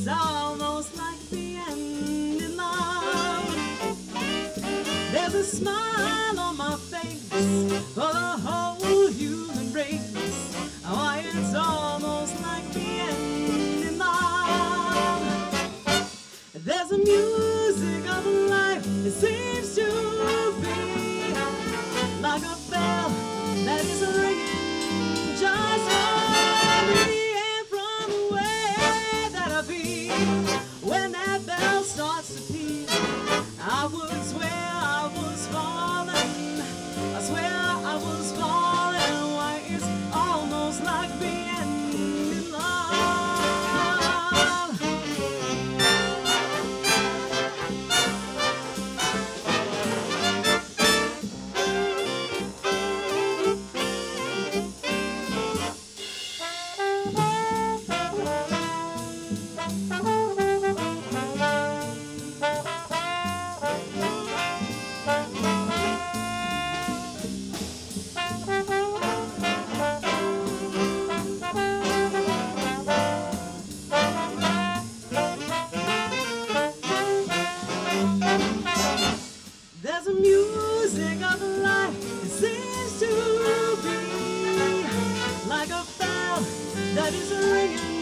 it's almost like the end in love. There's a smile on my face for the whole human race. Why, it's almost like the end in love. There's a music of life, it seems to be like a bell that is ringing just for me. And from the way that I feel when that bell starts to peal, I would swear I was falling. I swear I was falling. Why, it's almost like the end in love. There's a music of life, it seems to be like a bell that is ringing